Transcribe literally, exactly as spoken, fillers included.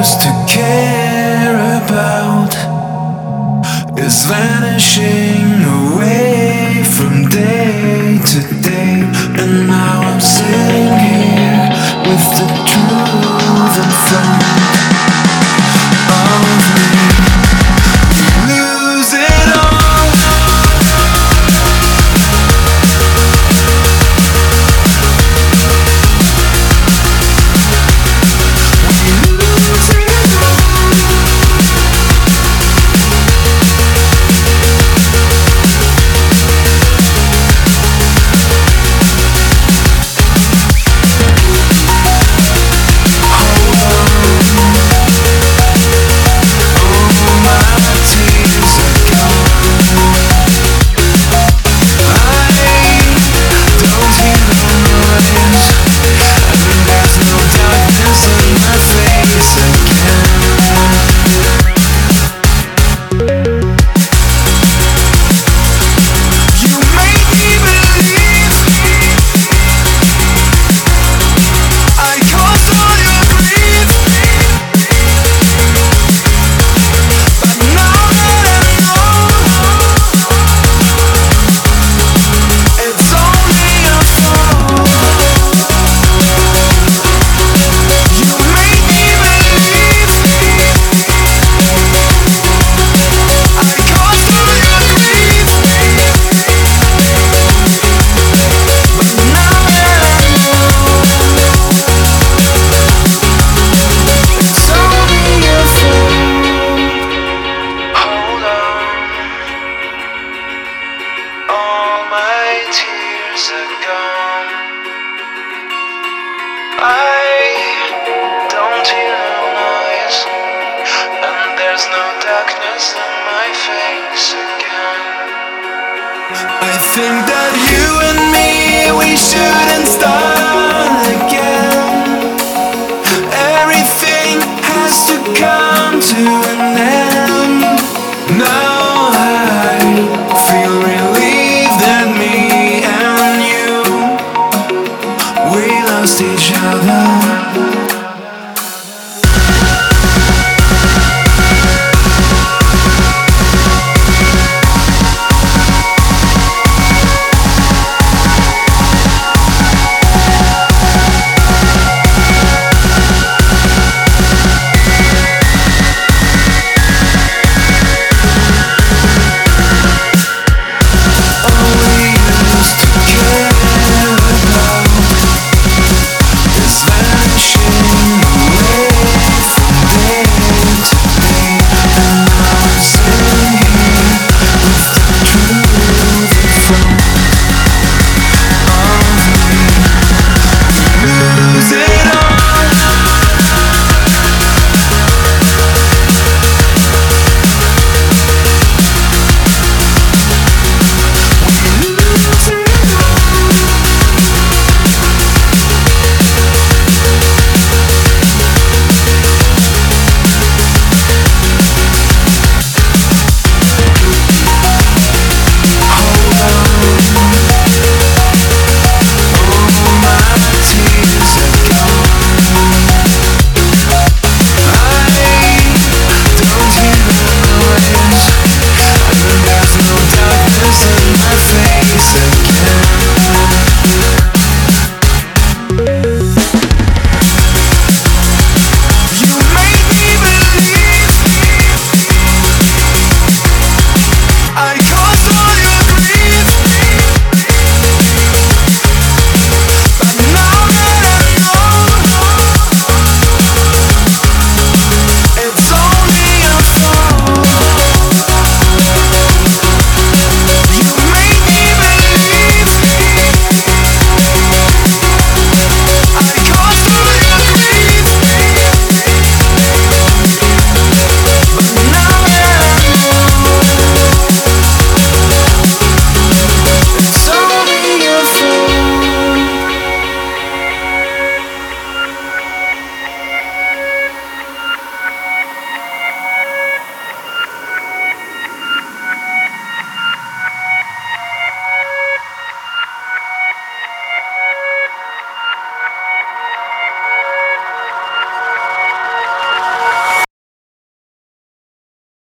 used to care about is vanishing away from day to day. And now I'm sitting here with the truth in front of me. Lose it all. We lose it all. I think that you and me, we shouldn't start again. Everything has to come to an end. Now I feel relieved that me and you, we lost each other.